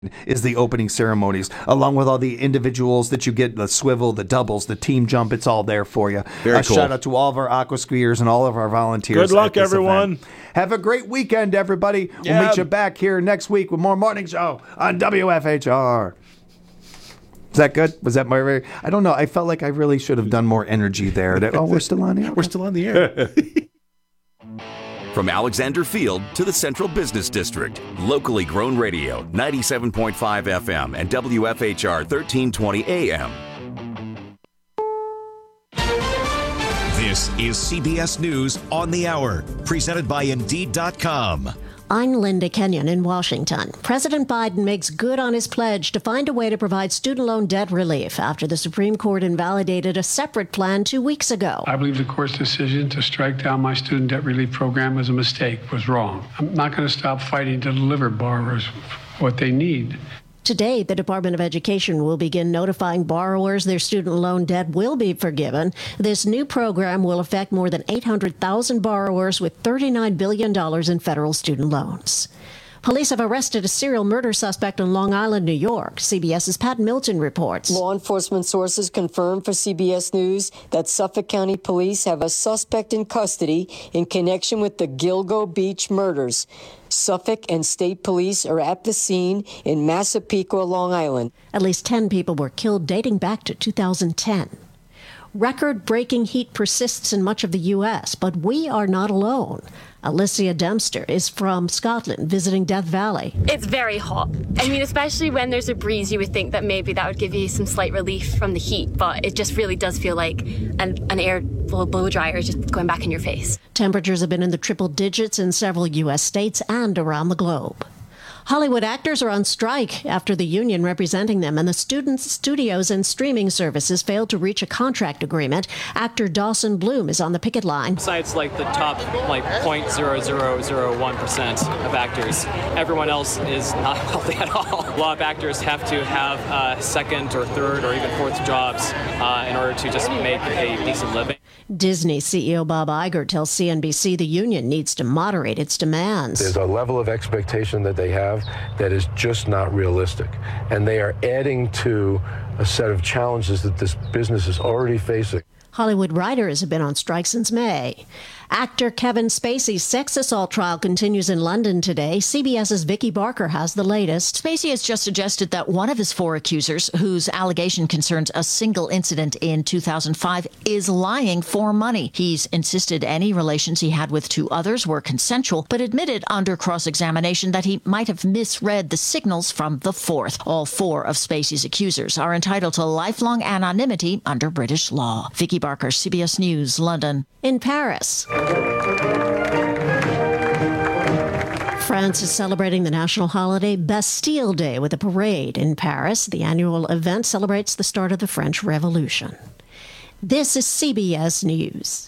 is the opening ceremonies, along with all the individuals that you get, the swivel, the doubles, the team jump. It's all there for you. Very cool. Shout out to all of our aqua skiers and all of our volunteers. Good luck, everyone. Event. Have a great weekend, everybody. We'll meet you back here next week with more Morning Show on WFHR. Is that good? Was that my... I don't know. I felt like I really should have done more energy there. We're still on the air. We're still on the air. From Alexander Field to the Central Business District, locally grown radio, 97.5 FM and WFHR 1320 AM. This is CBS News on the Hour, presented by Indeed.com. I'm Linda Kenyon in Washington. President Biden makes good on his pledge to find a way to provide student loan debt relief after the Supreme Court invalidated a separate plan 2 weeks ago. I believe the court's decision to strike down my student debt relief program was a mistake, was wrong. I'm not going to stop fighting to deliver borrowers what they need. Today, the Department of Education will begin notifying borrowers their student loan debt will be forgiven. This new program will affect more than 800,000 borrowers with $39 billion in federal student loans. Police have arrested a serial murder suspect in Long Island, New York. CBS's Pat Milton reports. Law enforcement sources confirmed for CBS News that Suffolk County Police have a suspect in custody in connection with the Gilgo Beach murders. Suffolk and state police are at the scene in Massapequa, Long Island. At least 10 people were killed dating back to 2010. Record-breaking heat persists in much of the U.S., but we are not alone. Alicia Dempster is from Scotland, visiting Death Valley. It's very hot. I mean, especially when there's a breeze, you would think that maybe that would give you some slight relief from the heat, but it just really does feel like an air blow dryer is just going back in your face. Temperatures have been in the triple digits in several U.S. states and around the globe. Hollywood actors are on strike after the union representing them and the studios and streaming services failed to reach a contract agreement. Actor Dawson Bloom is on the picket line. Besides the top 0.0001% of actors, everyone else is not healthy at all. A lot of actors have to have second or third or even fourth jobs in order to just make a decent living. Disney CEO Bob Iger tells CNBC the union needs to moderate its demands. There's a level of expectation that they have that is just not realistic. And they are adding to a set of challenges that this business is already facing. Hollywood writers have been on strike since May. Actor Kevin Spacey's sex assault trial continues in London today. CBS's Vicky Barker has the latest. Spacey has just suggested that one of his four accusers, whose allegation concerns a single incident in 2005, is lying for money. He's insisted any relations he had with two others were consensual, but admitted under cross-examination that he might have misread the signals from the fourth. All four of Spacey's accusers are entitled to lifelong anonymity under British law. Vicky Barker, CBS News, London. In Paris, France is celebrating the national holiday Bastille Day with a parade in Paris. The annual event celebrates the start of the French Revolution. This is CBS News.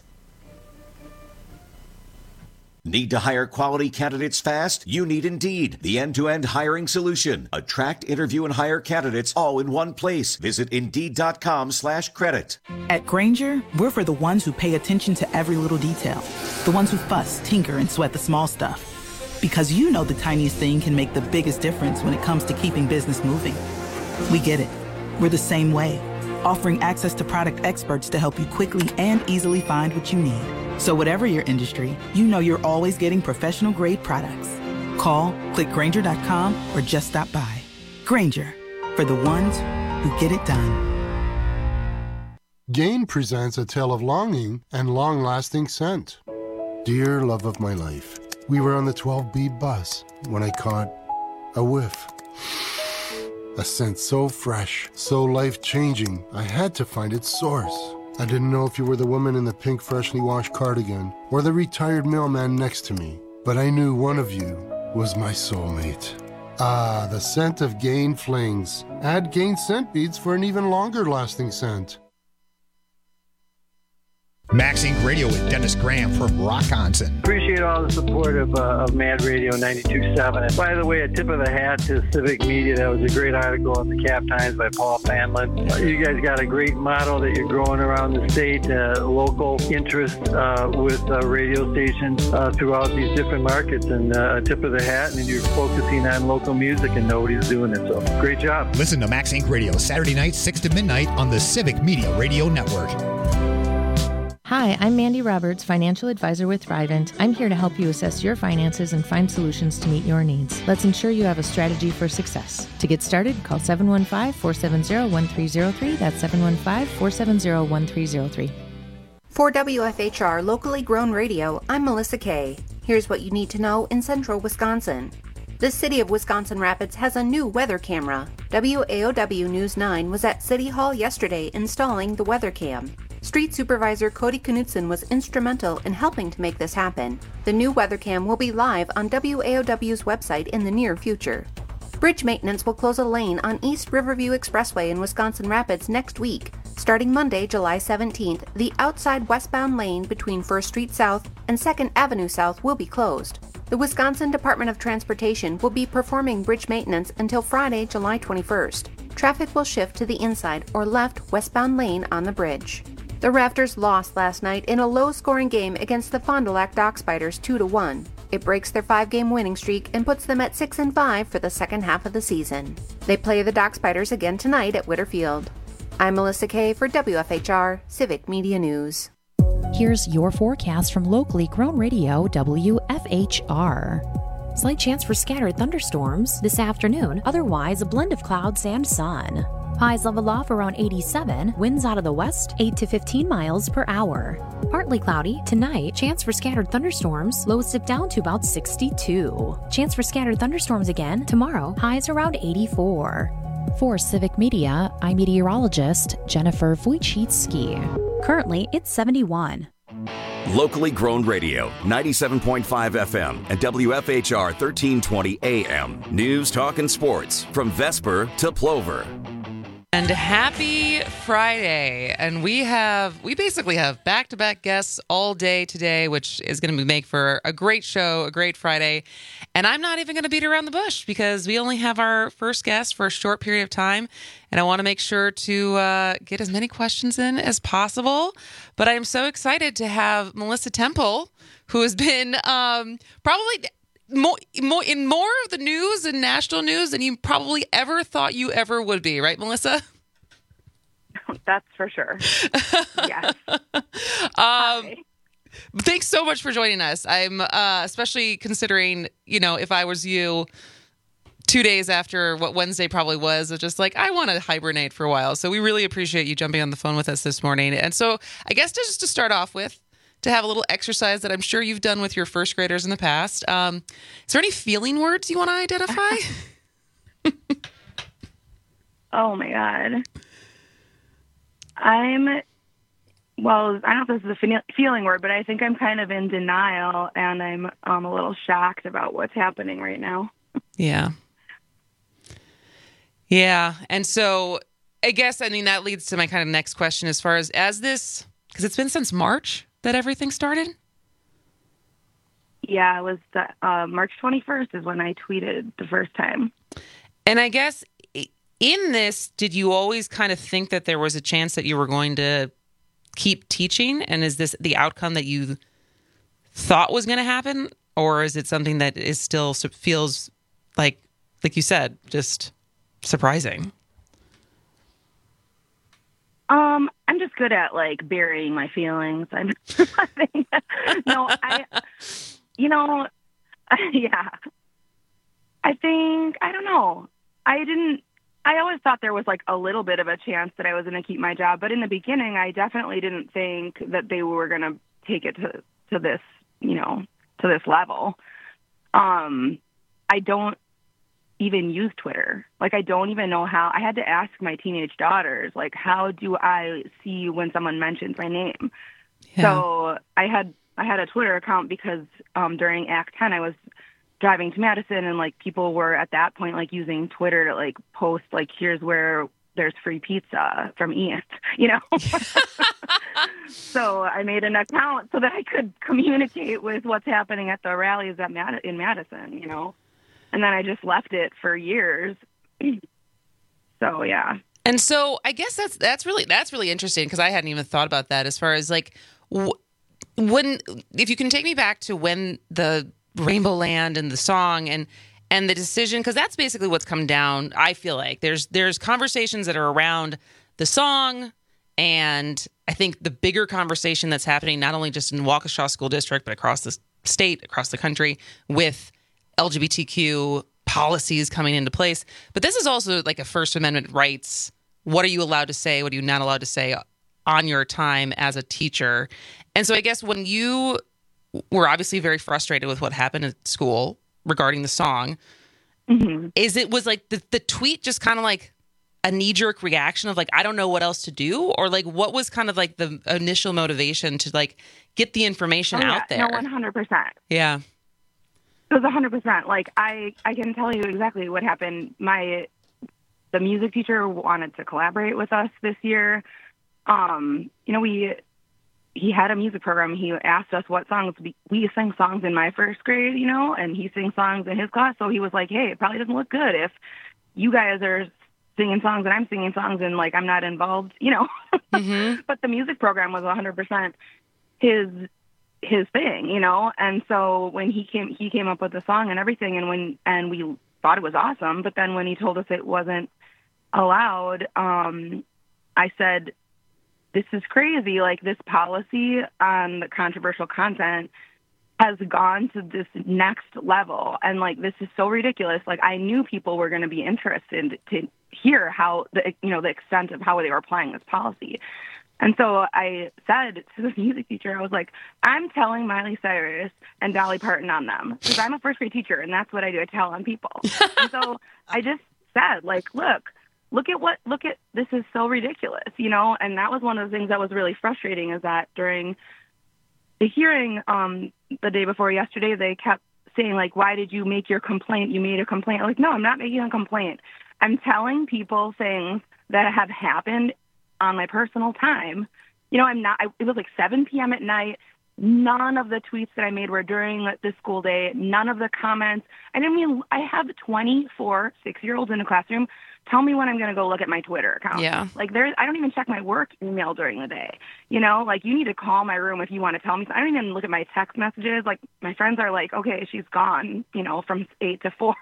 Need to hire quality candidates fast? You need Indeed, the end-to-end hiring solution. Attract, interview, and hire candidates all in one place. Visit Indeed.com/credit. At Grainger, we're for the ones who pay attention to every little detail. The ones who fuss, tinker, and sweat the small stuff. Because you know the tiniest thing can make the biggest difference when it comes to keeping business moving. We get it. We're the same way. Offering access to product experts to help you quickly and easily find what you need. So whatever your industry, you know you're always getting professional-grade products. Call, click Grainger.com, or just stop by. Grainger, for the ones who get it done. Gain presents a tale of longing and long-lasting scent. Dear love of my life, we were on the 12B bus when I caught a whiff. A scent so fresh, so life-changing, I had to find its source. I didn't know if you were the woman in the pink freshly washed cardigan or the retired mailman next to me, but I knew one of you was my soulmate. Ah, the scent of Gain Flings. Add Gain scent beads for an even longer lasting scent. Max Inc. Radio with Dennis Graham from Rockonson. Appreciate all the support of Mad Radio 92.7. And by the way, a tip of the hat to Civic Media. That was a great article in the Cap Times by Paul Fanlin. You guys got a great model that you're growing around the state, local interest with radio stations throughout these different markets. And a tip of the hat, and you're focusing on local music, and nobody's doing it. So great job. Listen to Max Inc. Radio Saturday night, 6 to midnight on the Civic Media Radio Network. Hi, I'm Mandy Roberts, financial advisor with Thrivent. I'm here to help you assess your finances and find solutions to meet your needs. Let's ensure you have a strategy for success. To get started, call 715-470-1303. That's 715-470-1303. For WFHR Locally Grown Radio, I'm Melissa Kay. Here's what you need to know in central Wisconsin. The city of Wisconsin Rapids has a new weather camera. WAOW News 9 was at City Hall yesterday installing the weather cam. Street Supervisor Cody Knutson was instrumental in helping to make this happen. The new weather cam will be live on WAOW's website in the near future. Bridge maintenance will close a lane on East Riverview Expressway in Wisconsin Rapids next week. Starting Monday, July 17th, the outside westbound lane between 1st Street South and 2nd Avenue South will be closed. The Wisconsin Department of Transportation will be performing bridge maintenance until Friday, July 21st. Traffic will shift to the inside or left westbound lane on the bridge. The Rafters lost last night in a low-scoring game against the Fond du Lac Dock Spiders 2-1. It breaks their 5-game winning streak and puts them at 6-5 for the second half of the season. They play the Dock Spiders again tonight at Witter Field. I'm Melissa Kay for WFHR Civic Media News. Here's your forecast from locally grown radio WFHR. Slight chance for scattered thunderstorms this afternoon, otherwise a blend of clouds and sun. Highs level off around 87, winds out of the west 8 to 15 miles per hour. Partly cloudy tonight, chance for scattered thunderstorms, lows dip down to about 62. Chance for scattered thunderstorms again tomorrow, highs around 84. For Civic Media, I'm meteorologist Jennifer Wojcicki. Currently, it's 71. Locally grown radio, 97.5 FM and WFHR 1320 AM. News, talk, and sports from Vesper to Plover. And happy Friday. And we basically have back-to-back guests all day today, which is going to make for a great show, a great Friday. And I'm not even going to beat around the bush because we only have our first guest for a short period of time. And I want to make sure to get as many questions in as possible. But I am so excited to have Melissa Temple, who has been probably more of the news and national news than you probably ever thought you ever would be, right, Melissa? That's for sure. Yes. Thanks so much for joining us. I'm especially considering, if I was you 2 days after what Wednesday probably was, just like, I want to hibernate for a while. So we really appreciate you jumping on the phone with us this morning. And so I guess just to start off with, to have a little exercise that I'm sure you've done with your first graders in the past. Is there any feeling words you want to identify? Oh, my God. I don't know if this is a feeling word, but I think I'm kind of in denial, and I'm a little shocked about what's happening right now. Yeah. Yeah. And so I guess, that leads to my kind of next question as far as this, because it's been since March that everything started? Yeah, it was March 21st is when I tweeted the first time. And I guess in this, did you always kind of think that there was a chance that you were going to keep teaching? And is this the outcome that you thought was going to happen? Or is it something that is still feels like you said, just surprising? I'm just good at burying my feelings. Yeah. I don't know. I always thought there was a little bit of a chance that I was going to keep my job, but in the beginning, I definitely didn't think that they were going to take it to this, to this level. I don't even use Twitter. I don't even know how. I had to ask my teenage daughters, how do I see when someone mentions my name? Yeah. So I had a Twitter account because during Act 10, I was driving to Madison, and people were at that point using Twitter to post here's where there's free pizza from Ian, So I made an account so that I could communicate with what's happening at the rallies in Madison, you know. And then I just left it for years. So, yeah. And so I guess that's really interesting, because I hadn't even thought about that as far as like if you can take me back to when the Rainbow Land and the song and the decision, because that's basically what's come down. I feel like there's conversations that are around the song, and I think the bigger conversation that's happening not only just in Waukesha School District but across the state, across the country, with LGBTQ policies coming into place. But this is also like a First Amendment rights. What are you allowed to say? What are you not allowed to say on your time as a teacher? And so I guess when you were obviously very frustrated with what happened at school regarding the song, was like the tweet just kind of like a knee-jerk reaction of like, I don't know what else to do? Or like, what was kind of like the initial motivation to like get the information out there? No, 100%. Yeah. It was 100%. Like, I can tell you exactly what happened. The music teacher wanted to collaborate with us this year. You know, he had a music program. He asked us what songs. We sang songs in my first grade, you know, and he sings songs in his class. So he was like, hey, it probably doesn't look good if you guys are singing songs and I'm singing songs and, like, I'm not involved, you know. But the music program was 100% his thing, you know. And so when he came up with the song and everything, and we thought it was awesome. But then when he told us it wasn't allowed, I said, this is crazy. Like, this policy on the controversial content has gone to this next level. And, like, this is so ridiculous. Like, I knew people were going to be interested to hear how the extent of how they were applying this policy. And so I said to the music teacher, I was like, I'm telling Miley Cyrus and Dolly Parton on them, because I'm a first grade teacher and that's what I do. I tell on people. And so I just said, like, look at, this is so ridiculous, you know? And that was one of the things that was really frustrating, is that during the hearing the day before yesterday, they kept saying, like, why did you make your complaint? You made a complaint. I'm like, no, I'm not making a complaint. I'm telling people things that have happened on my personal time. You know, it was like 7 p.m. at night. None of the tweets that I made were during the school day. None of the comments. I have 24 6-year-olds in a classroom. Tell me when I'm going to go look at my Twitter account. Yeah. Like, I don't even check my work email during the day. You know, like, you need to call my room if you want to tell me. I don't even look at my text messages. Like, my friends are like, okay, she's gone, you know, from 8 to 4.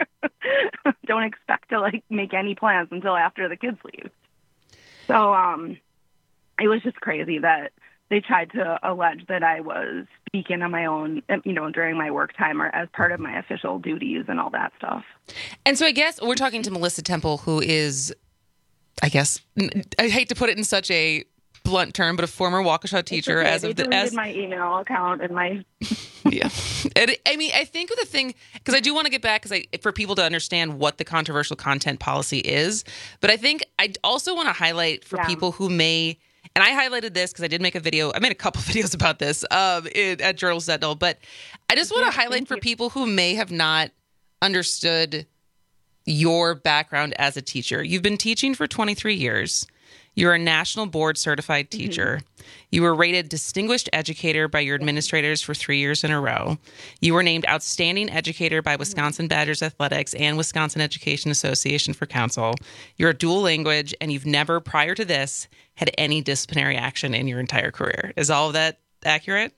Don't expect to, like, make any plans until after the kids leave. So it was just crazy that they tried to allege that I was speaking on my own, you know, during my work time or as part of my official duties and all that stuff. And so I guess we're talking to Melissa Temple, who is, I guess, I hate to put it in such a blunt term, but a former Waukesha teacher. Okay. They deleted my email account and my... Yeah. I mean, I think the thing, because I do want to get back, for people to understand what the controversial content policy is, but I think I also want to highlight for people who may... And I highlighted this because I did make a video. I made a couple videos about this at Journal Sentinel. But I just want to highlight for people who may have not understood your background as a teacher. You've been teaching for 23 years. You're a national board certified teacher. You were rated Distinguished Educator by your administrators for 3 years in a row. You were named Outstanding Educator by Wisconsin Badgers Athletics and Wisconsin Education Association for Council. You're a dual language, and you've never, prior to this, had any disciplinary action in your entire career. Is all of that accurate?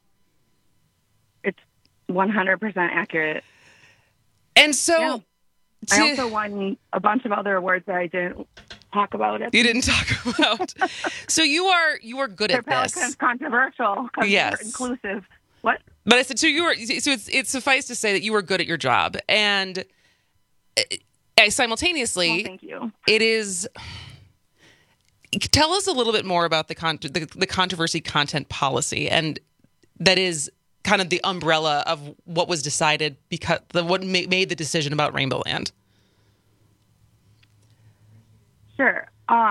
It's 100% accurate. And so... I also won a bunch of other awards that I didn't talk about. You didn't talk about. So you are good at this. It's controversial because they're inclusive. What? But I said, so it's suffice to say that you were good at your job, and simultaneously, thank you. It is. Tell us a little bit more about the controversy content policy, and that is kind of the umbrella of what was decided because what made the decision about Rainbow Land. Sure.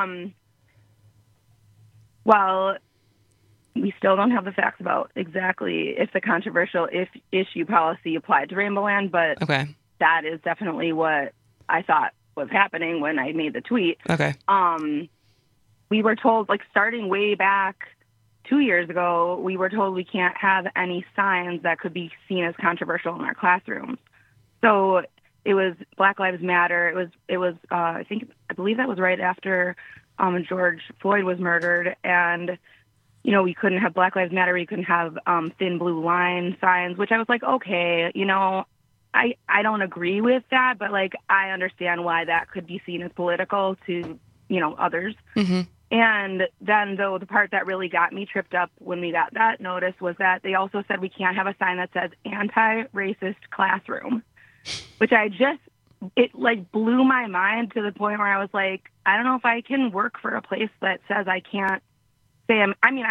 Well, we still don't have the facts about exactly if the controversial issue policy applied to Rainbow Land, but that is definitely what I thought was happening when I made the tweet. Okay. we were told, like starting way back 2 years ago, we were told we can't have any signs that could be seen as controversial in our classrooms. So it was Black Lives Matter. It was I believe that was right after George Floyd was murdered, and we couldn't have Black Lives Matter. We couldn't have thin blue line signs, which I was like, okay, I don't agree with that, but like I understand why that could be seen as political to others. Mm-hmm. And then, though, the part that really got me tripped up when we got that notice was that they also said we can't have a sign that says anti-racist classroom, which it like blew my mind to the point where I was like, I don't know if I can work for a place that says I can't say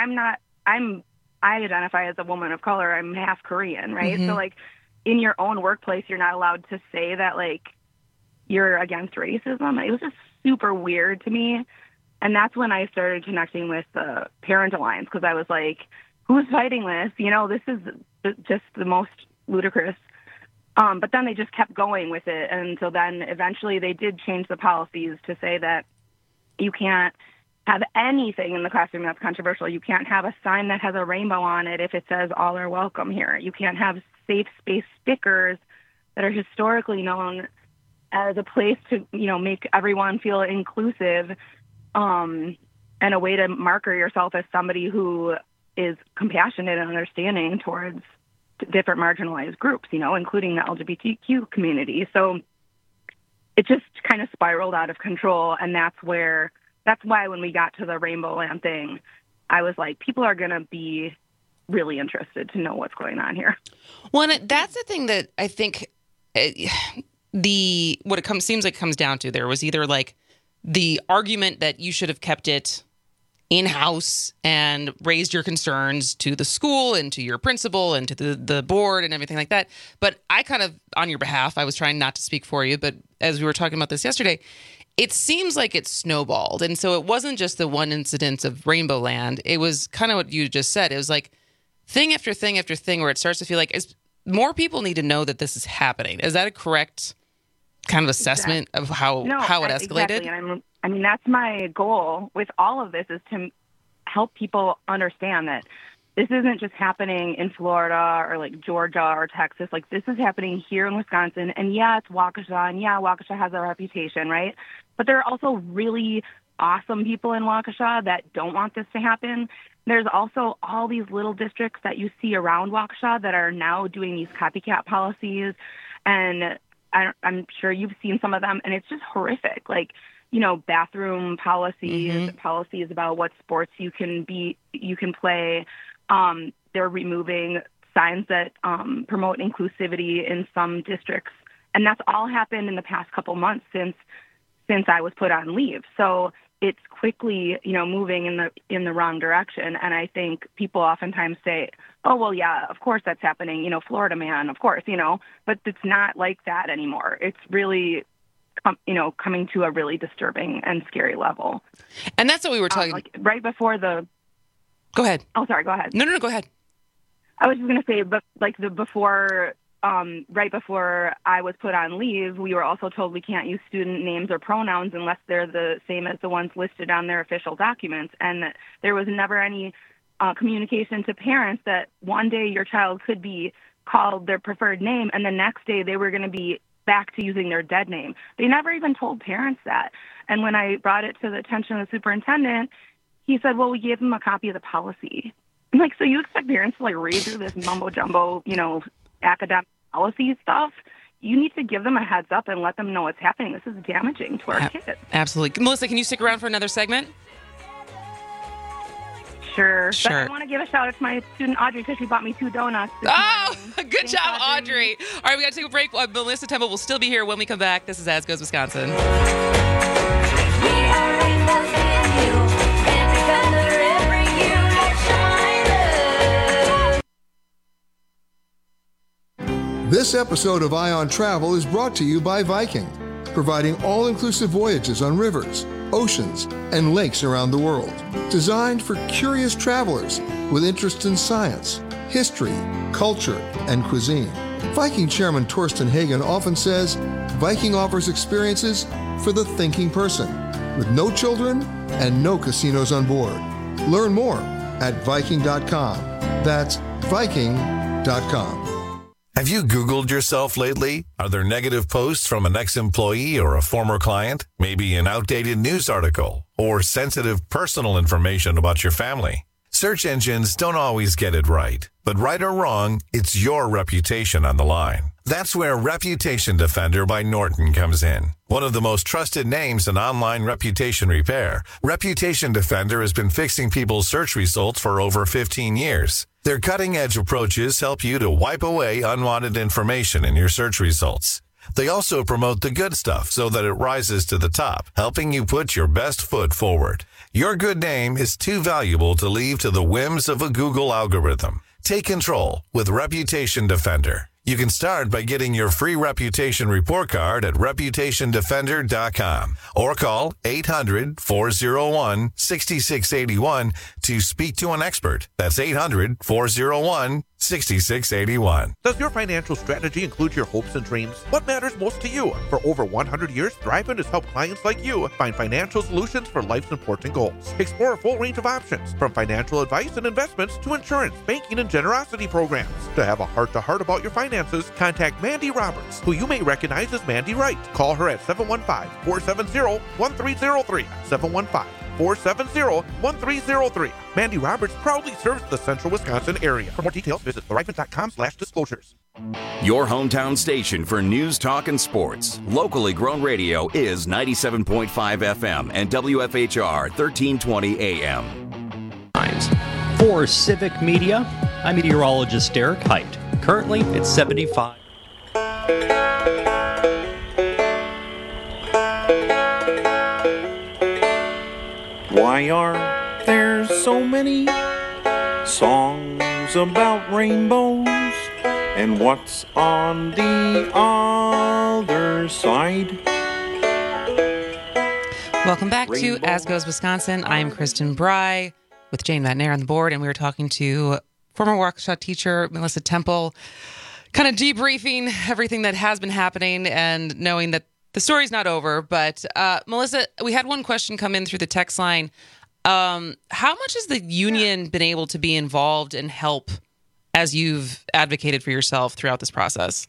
I identify as a woman of color. I'm half Korean, right? Mm-hmm. So like in your own workplace, you're not allowed to say that like you're against racism. It was just super weird to me. And that's when I started connecting with the Parent Alliance, because I was like, who's fighting this? This is just the most ludicrous. But then they just kept going with it. And so then eventually they did change the policies to say that you can't have anything in the classroom that's controversial. You can't have a sign that has a rainbow on it if it says all are welcome here. You can't have safe space stickers that are historically known as a place to, make everyone feel inclusive. And a way to marker yourself as somebody who is compassionate and understanding towards different marginalized groups, including the LGBTQ community. So it just kind of spiraled out of control. And that's why when we got to the Rainbow Land thing, I was like, people are going to be really interested to know what's going on here. Well, and that's the thing that I think seems like it comes down to. There was either like the argument that you should have kept it in-house and raised your concerns to the school and to your principal and to the board and everything like that. But I kind of, on your behalf, I was trying not to speak for you, but as we were talking about this yesterday, it seems like it snowballed. And so it wasn't just the one incident of Rainbow Land. It was kind of what you just said. It was like thing after thing after thing where it starts to feel like more people need to know that this is happening. Is that a correct kind of assessment of how it escalated? Exactly. And that's my goal with all of this, is to help people understand that this isn't just happening in Florida or like Georgia or Texas. Like, this is happening here in Wisconsin. And yeah, it's Waukesha, and yeah, Waukesha has a reputation, right? But there are also really awesome people in Waukesha that don't want this to happen. There's also all these little districts that you see around Waukesha that are now doing these copycat policies. And I'm sure you've seen some of them, and it's just horrific. Like, bathroom policies, policies about what sports you can play. They're removing signs that promote inclusivity in some districts. And that's all happened in the past couple months since I was put on leave. So it's quickly, moving in the wrong direction. And I think people oftentimes say, oh, well, yeah, of course that's happening. Florida man, of course, but it's not like that anymore. It's really, coming to a really disturbing and scary level. And that's what we were talking like right before the. Go ahead. Oh, sorry. Go ahead. No, go ahead. I was just going to say, but like right before I was put on leave, we were also told we can't use student names or pronouns unless they're the same as the ones listed on their official documents. And that there was never any communication to parents that one day your child could be called their preferred name and the next day they were going to be back to using their dead name. They never even told parents that. And when I brought it to the attention of the superintendent, he said, well, we gave them a copy of the policy. I'm like, so you expect parents to like read through this mumbo jumbo, academic policy stuff? You need to give them a heads up and let them know what's happening. This is damaging to our kids. Absolutely. Melissa, can you stick around for another segment? Sure. But I want to give a shout out to my student Audrey because she bought me 2 donuts. Good job, Audrey. All right, we got to take a break. Melissa Temple will still be here when we come back. This is As Goes Wisconsin. This episode of Eye on Travel is brought to you by Viking, providing all-inclusive voyages on rivers, oceans, and lakes around the world. Designed for curious travelers with interest in science, history, culture, and cuisine. Viking Chairman Torsten Hagen often says, Viking offers experiences for the thinking person, with no children and no casinos on board. Learn more at Viking.com. That's Viking.com. Have you Googled yourself lately? Are there negative posts from an ex-employee or a former client? Maybe an outdated news article or sensitive personal information about your family? Search engines don't always get it right, but right or wrong, it's your reputation on the line. That's where Reputation Defender by Norton comes in. One of the most trusted names in online reputation repair, Reputation Defender has been fixing people's search results for over 15 years. Their cutting-edge approaches help you to wipe away unwanted information in your search results. They also promote the good stuff so that it rises to the top, helping you put your best foot forward. Your good name is too valuable to leave to the whims of a Google algorithm. Take control with Reputation Defender. You can start by getting your free reputation report card at reputationdefender.com or call 800-401-6681 to speak to an expert. That's 800-401-6681. Does your financial strategy include your hopes and dreams? What matters most to you? For over 100 years, Thriven has helped clients like you find financial solutions for life's important goals. Explore a full range of options, from financial advice and investments to insurance, banking, and generosity programs. To have a heart-to-heart about your finances, contact Mandy Roberts, who you may recognize as Mandy Wright. Call her at 715-470-1303. 715-470-1303. Mandy Roberts proudly serves the central Wisconsin area. For more details, visit thriven.com/disclosures. Your hometown station for news, talk, and sports. Locally grown radio is 97.5 FM and WFHR 1320 AM. For Civic Media, I'm meteorologist Derek Height. Currently, it's 75. Why are there so many songs about rainbows? And what's on the other side? Welcome back to As Goes Wisconsin. I'm Kristen Bry with Jane Matnair on the board, and we were talking to former Waukesha teacher Melissa Temple, kind of debriefing everything that has been happening and knowing that the story's not over. But Melissa, we had one question come in through the text line. How much has the union been able to be involved and help as you've advocated for yourself throughout this process?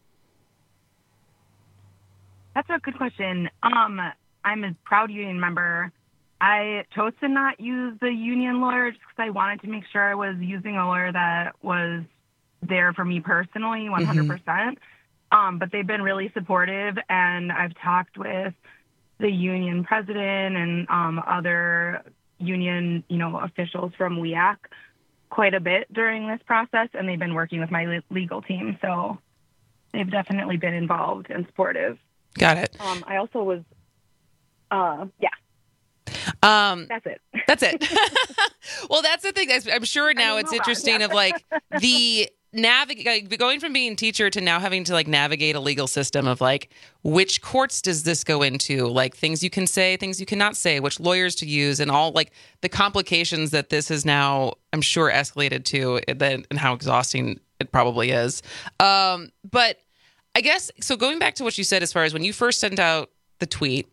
That's a good question. I'm a proud union member. I chose to not use the union lawyer just because I wanted to make sure I was using a lawyer that was there for me personally, 100%. But they've been really supportive, and I've talked with the union president and other union, officials from WEAC quite a bit during this process, and they've been working with my legal team. So they've definitely been involved and supportive. Got it. I also was, that's it. That's it. Well, that's the thing. I'm sure now it's interesting of like the going from being teacher to now having to like navigate a legal system of like, which courts does this go into? Like things you can say, things you cannot say, which lawyers to use, and all like the complications that this is now, I'm sure, escalated to, and how exhausting it probably is. But I guess, so going back to what you said, as far as when you first sent out the tweet,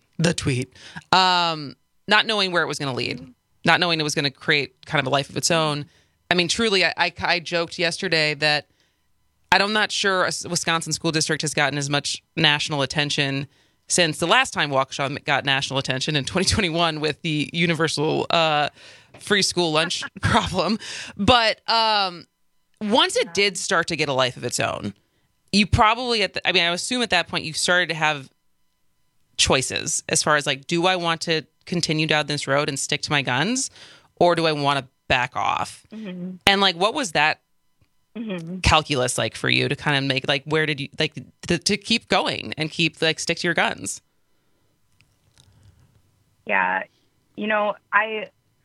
not knowing where it was going to lead, not knowing it was going to create kind of a life of its own. I mean, truly, I joked yesterday that I'm not sure a Wisconsin school district has gotten as much national attention since the last time Waukesha got national attention in 2021 with the universal free school lunch problem. But once it did start to get a life of its own, you probably, I assume at that point you started to have choices as far as like, do I want to continue down this road and stick to my guns, or do I want to back off? Mm-hmm. And like, what was that calculus like for you to kind of make, like, where did you like to keep going and keep like stick to your guns? Yeah, I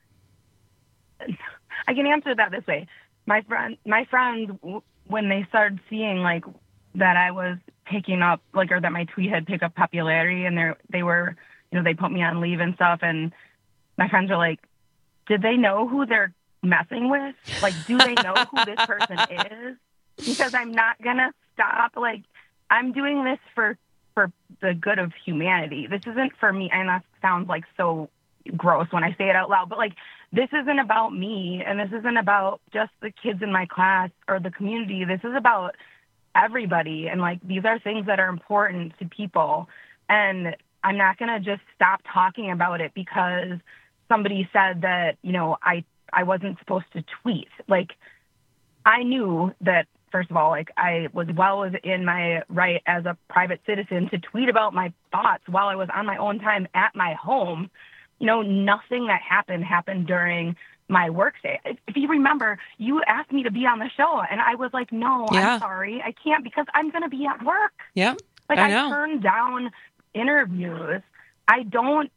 can answer that this way. My friends, when they started seeing like that I was picking up, like, or that my tweet had picked up popularity, and they were, they put me on leave and stuff, and my friends were like, did they know who they're messing with? Like, do they know who this person is? Because I'm not going to stop. Like, I'm doing this for the good of humanity. This isn't for me. And that sounds like so gross when I say it out loud, but like, this isn't about me, and this isn't about just the kids in my class or the community. This is about everybody. And like, these are things that are important to people. And I'm not going to just stop talking about it because somebody said that, you know, I wasn't supposed to tweet. Like, I knew that, first of all, like, I was well within my right as a private citizen to tweet about my thoughts while I was on my own time at my home. You know, nothing that happened during my work day. If you remember, you asked me to be on the show, and I was like, no, I'm sorry, I can't, because I'm going to be at work. Yeah, like, I know. I turned down interviews. I know,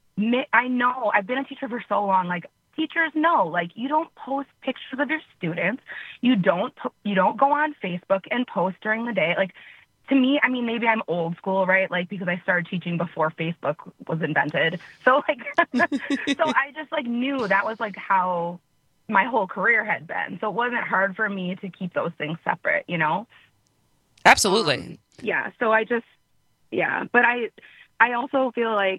I've been a teacher for so long. Like, teachers know, like, you don't post pictures of your students. You don't go on Facebook and post during the day. Like, to me, I mean, maybe I'm old school, right? Like, because I started teaching before Facebook was invented. So, like, so I just, like, knew that was, like, how my whole career had been. So it wasn't hard for me to keep those things separate, you know? Absolutely. Yeah. So I just, But I also feel like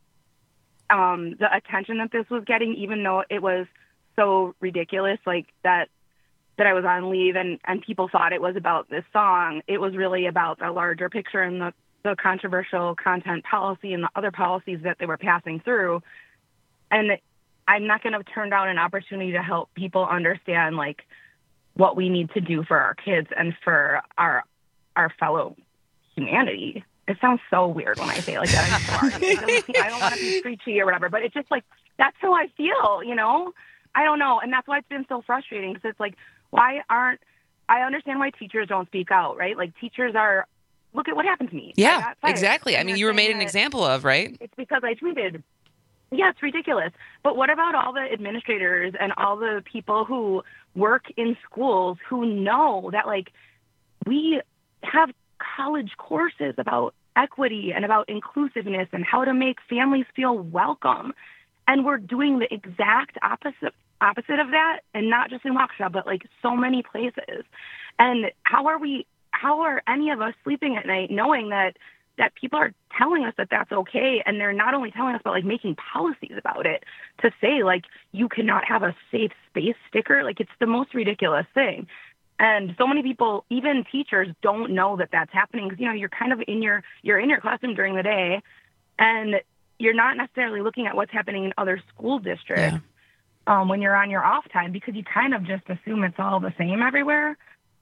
the attention that this was getting, even though it was so ridiculous, like, that I was on leave and people thought it was about this song, it was really about the larger picture and the controversial content policy and the other policies that they were passing through. And I'm not going to turn down an opportunity to help people understand, like, what we need to do for our kids and for our fellow humanity. It sounds so weird when I say it like that. I'm sorry. I don't want to be preachy or whatever, but it's just like, that's how I feel, you know? I don't know. And that's why it's been so frustrating, because it's like, I understand why teachers don't speak out, right? Like, teachers are, look at what happened to me. Yeah, exactly. I mean, you were made an example of, right? It's because I tweeted. Yeah, it's ridiculous. But what about all the administrators and all the people who work in schools who know that, like, we have college courses about equity and about inclusiveness and how to make families feel welcome, and we're doing the exact opposite of that, and not just in Waukesha, but like so many places. And how are any of us sleeping at night knowing that people are telling us that that's okay, and they're not only telling us, but like making policies about it to say, like, you cannot have a safe space sticker? Like, it's the most ridiculous thing. And so many people, even teachers, don't know that that's happening, because, you know, you're kind of in your classroom during the day, and you're not necessarily looking at what's happening in other school districts when you're on your off time, because you kind of just assume it's all the same everywhere.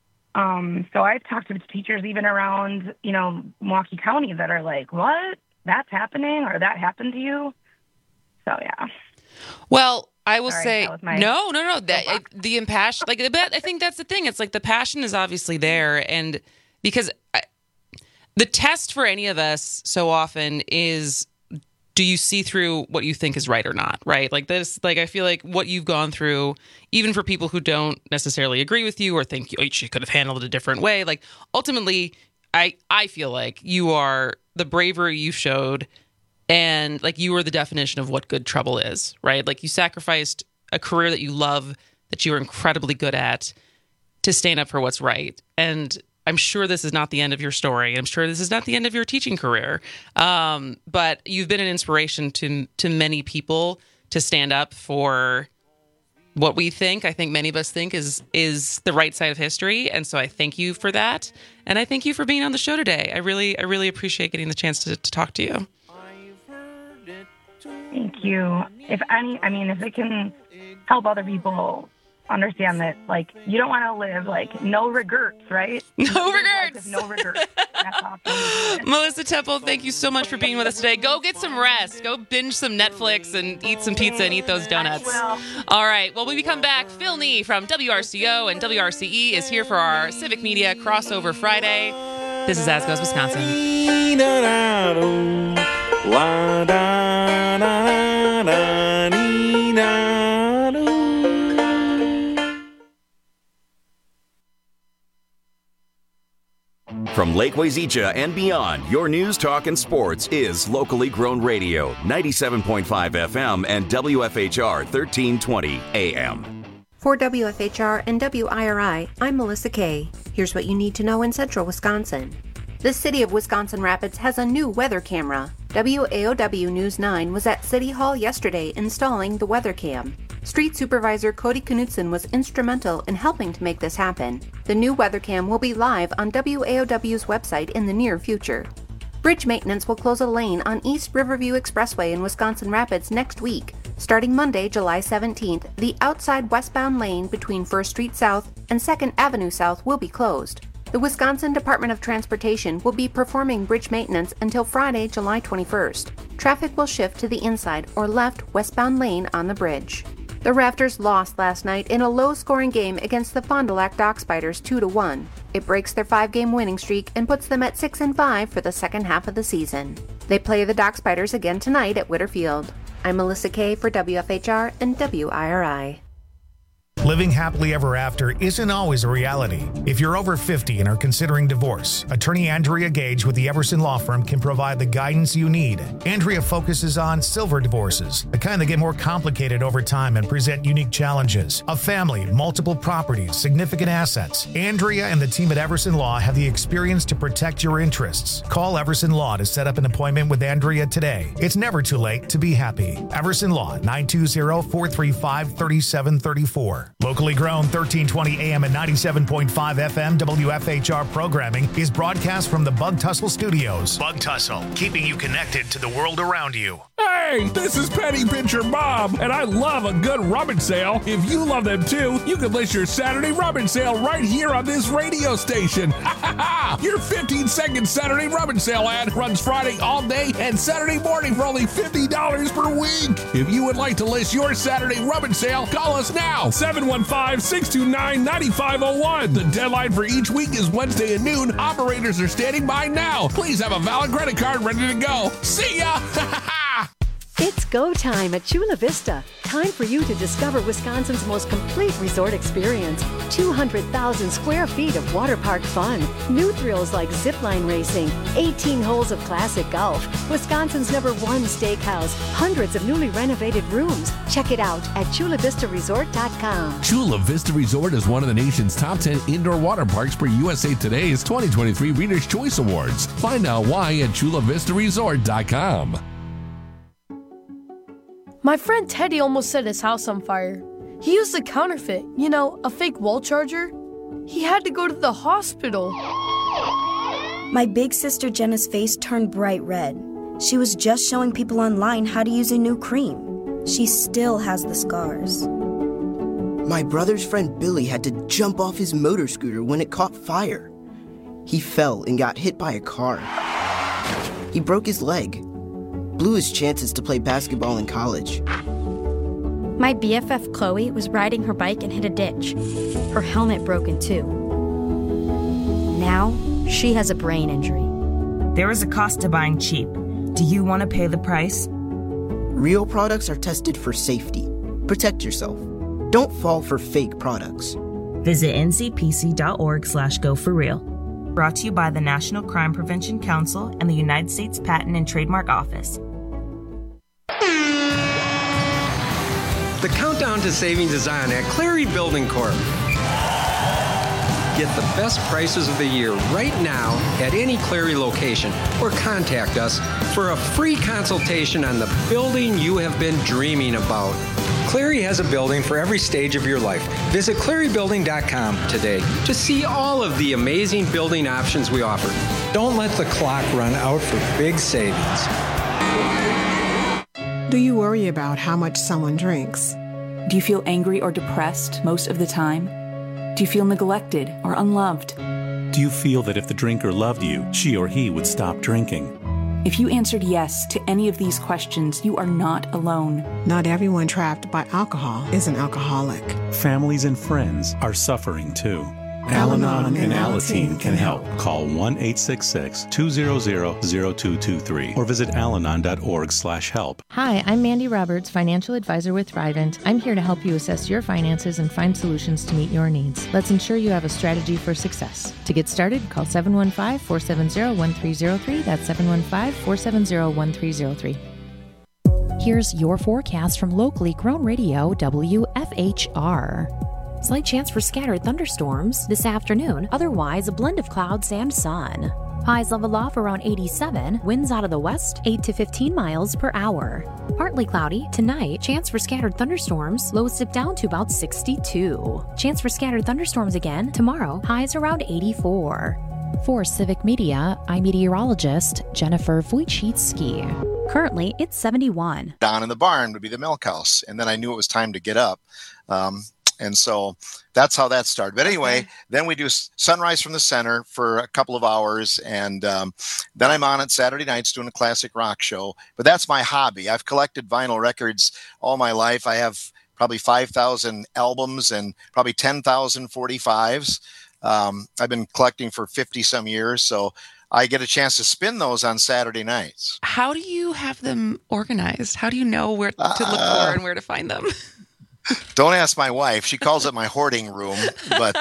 So I've talked to teachers even around, you know, Milwaukee County that are like, what? That's happening, or that happened to you? So, yeah. Well, I will say, no. The impassion, like, I think that's the thing. It's like the passion is obviously there. And because the test for any of us so often is, do you see through what you think is right or not, right? Like this, like, I feel like what you've gone through, even for people who don't necessarily agree with you or think you could have handled it a different way, like, ultimately, I feel like you are the bravery you showed, and like, you were the definition of what good trouble is, right? Like, you sacrificed a career that you love, that you were incredibly good at, to stand up for what's right. And I'm sure this is not the end of your story. I'm sure this is not the end of your teaching career. But you've been an inspiration to many people to stand up for what we think, I think many of us think is the right side of history. And so I thank you for that. And I thank you for being on the show today. I really appreciate getting the chance to talk to you. Thank you. If it can help other people understand that, like, you don't want to live, like, no regrets, right? No regrets. No regrets. That's awesome. Melissa Temple, thank you so much for being with us today. Go get some rest. Go binge some Netflix and eat some pizza and eat those donuts. All right. Well, when we come back, Phil Nee from WRCO and WRCE is here for our Civic Media Crossover Friday. This is As Goes Wisconsin. From Lake Wazeecha and beyond, your news, talk, and sports is locally grown radio, 97.5 FM and WFHR 1320 AM. For WFHR and WIRI, I'm Melissa Kay. Here's what you need to know in central Wisconsin. The City of Wisconsin Rapids has a new weather camera. WAOW News 9 was at City Hall yesterday installing the weather cam. Street Supervisor Cody Knutson was instrumental in helping to make this happen. The new weather cam will be live on WAOW's website in the near future. Bridge maintenance will close a lane on East Riverview Expressway in Wisconsin Rapids next week. Starting Monday, July 17th, the outside westbound lane between 1st Street South and 2nd Avenue South will be closed. The Wisconsin Department of Transportation will be performing bridge maintenance until Friday, July 21st. Traffic will shift to the inside or left westbound lane on the bridge. The Rafters lost last night in a low-scoring game against the Fond du Lac Dock Spiders 2-1. It breaks their 5-game winning streak and puts them at 6-5 for the second half of the season. They play the Dock Spiders again tonight at Witter Field. I'm Melissa Kay for WFHR and WIRI. Living happily ever after isn't always a reality. If you're over 50 and are considering divorce, attorney Andrea Gage with the Everson Law Firm can provide the guidance you need. Andrea focuses on silver divorces, the kind that get more complicated over time and present unique challenges. A family, multiple properties, significant assets. Andrea and the team at Everson Law have the experience to protect your interests. Call Everson Law to set up an appointment with Andrea today. It's never too late to be happy. Everson Law, 920-435-3734. Locally grown 1320 AM and 97.5 FM WFHR programming is broadcast from the Bug Tussle Studios. Bug Tussle, keeping you connected to the world around you. Hey, this is Penny Pincher Bob, and I love a good rummage sale. If you love them too, you can list your Saturday rummage sale right here on this radio station. Your 15-second Saturday rummage sale ad runs Friday all day and Saturday morning for only $50 per week. If you would like to list your Saturday rummage sale, call us now, 715-629-9501. The deadline for each week is Wednesday at noon. Operators are standing by now. Please have a valid credit card ready to go. See ya! It's go time at Chula Vista. Time for you to discover Wisconsin's most complete resort experience. 200,000 square feet of water park fun. New thrills like zipline racing, 18 holes of classic golf, Wisconsin's #1 steakhouse, hundreds of newly renovated rooms. Check it out at ChulaVistaResort.com. Chula Vista Resort is one of the nation's top 10 indoor water parks for USA Today's 2023 Reader's Choice Awards. Find out why at ChulaVistaResort.com. My friend Teddy almost set his house on fire. He used a counterfeit, a fake wall charger. He had to go to the hospital. My big sister Jenna's face turned bright red. She was just showing people online how to use a new cream. She still has the scars. My brother's friend Billy had to jump off his motor scooter when it caught fire. He fell and got hit by a car. He broke his leg. Blew his chances to play basketball in college. My BFF Chloe was riding her bike and hit a ditch. Her helmet broke in two. Now, she has a brain injury. There is a cost to buying cheap. Do you want to pay the price? Real products are tested for safety. Protect yourself. Don't fall for fake products. Visit ncpc.org/go4real. Brought to you by the National Crime Prevention Council and the United States Patent and Trademark Office. The countdown to savings is on at Cleary Building Corp. Get the best prices of the year right now at any Cleary location or contact us for a free consultation on the building you have been dreaming about. Cleary has a building for every stage of your life. Visit clearybuilding.com today to see all of the amazing building options we offer. Don't let the clock run out for big savings. Do you worry about how much someone drinks? Do you feel angry or depressed most of the time? Do you feel neglected or unloved? Do you feel that if the drinker loved you, she or he would stop drinking? If you answered yes to any of these questions, you are not alone. Not everyone trapped by alcohol is an alcoholic. Families and friends are suffering too. Al-Anon and Alateen can help. Call 1-866-200-0223 or visit alanon.org/help. Hi, I'm Mandy Roberts, financial advisor with Thrivent. I'm here to help you assess your finances and find solutions to meet your needs. Let's ensure you have a strategy for success. To get started, call 715-470-1303. That's 715-470-1303. Here's your forecast from locally grown radio WFHR. Slight chance for scattered thunderstorms this afternoon, otherwise a blend of clouds and sun. Highs level off around 87, winds out of the west 8 to 15 miles per hour. Partly cloudy tonight, chance for scattered thunderstorms, lows dip down to about 62. Chance for scattered thunderstorms again tomorrow, highs around 84. For Civic Media, I'm meteorologist Jennifer Wojcicki. Currently, it's 71. Down in the barn would be the milk house, and then I knew it was time to get up. And so that's how that started. But anyway, then we do Sunrise from the Center for a couple of hours. And then I'm on it Saturday nights doing a classic rock show. But that's my hobby. I've collected vinyl records all my life. I have probably 5,000 albums and probably 10,000 45s. I've been collecting for 50 some years. So I get a chance to spin those on Saturday nights. How do you have them organized? How do you know where to look for and where to find them? Don't ask my wife. She calls it my hoarding room. But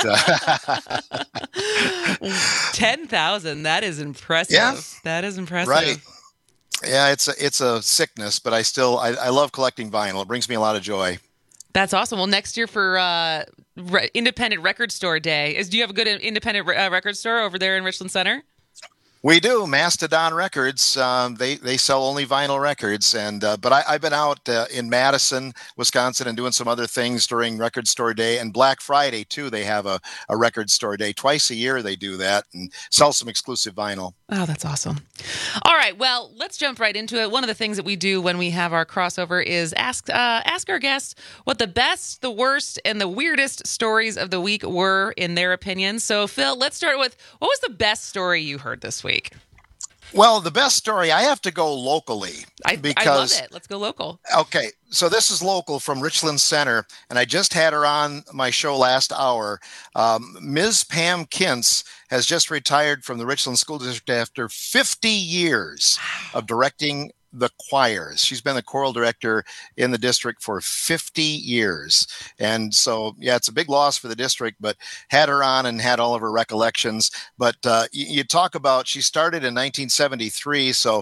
10,000. That is impressive. Yeah, that is impressive. Right. Yeah, it's a sickness, but I love collecting vinyl. It brings me a lot of joy. That's awesome. Well, next year for Independent Record Store Day, do you have a good independent record store over there in Richland Center? We do. Mastodon Records. They sell only vinyl records, and but I've been out in Madison, Wisconsin, and doing some other things during Record Store Day and Black Friday too. They have a Record Store Day twice a year. They do that and sell some exclusive vinyl. Oh, that's awesome. All right, well, let's jump right into it. One of the things that we do when we have our crossover is ask our guests what the best, the worst, and the weirdest stories of the week were in their opinion. So, Phil, let's start with, what was the best story you heard this week? Well, the best story, I have to go locally. I love it. Let's go local. Okay, so this is local from Richland Center, and I just had her on my show last hour. Ms. Pam Kintz has just retired from the Richland School District after 50 years of directing the choirs. She's been the choral director in the district for 50 years. And so, yeah, it's a big loss for the district, but had her on and had all of her recollections. But you talk about, she started in 1973. So,